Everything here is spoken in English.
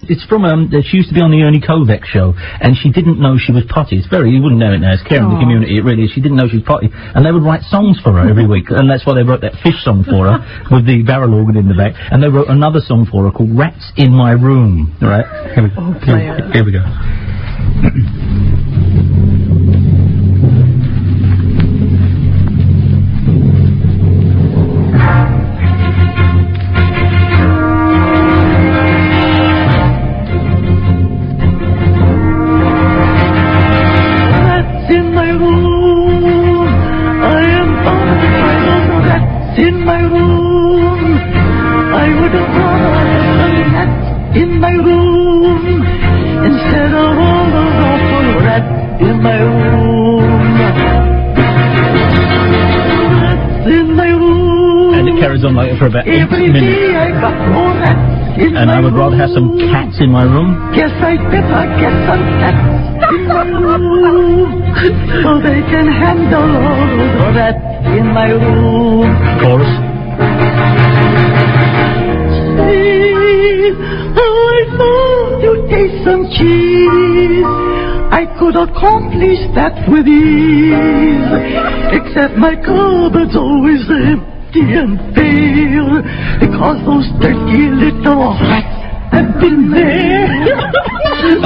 It's from, she used to be on the Ernie Kovac show, and she didn't know she was potty. It's very, you wouldn't know it now, it's caring the community, it really is. She didn't know she was potty, and they would write songs for her every week, and that's why they wrote that Fish song for her, with the barrel organ in the back, and they wrote another song for her called Rats in My Room, right? Here we go. In my room, instead of all those awful rats in my room. Rats in my room. And it carries on like for about 8 Every minutes. day I got more rats in And my I would rather have some room. cats in my room. Guess I'd better get some cats in my room, so they can handle all those rats in my room. Chorus. I thought you'd taste some cheese. I could accomplish that with ease, except my cupboard's always empty and bare, because those dirty little rats have been there.